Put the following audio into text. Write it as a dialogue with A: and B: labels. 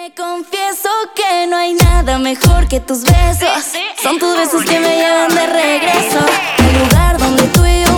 A: Te confieso que no hay nada mejor que tus besos. Son tus besos que me llevan de regreso al lugar donde tú y yo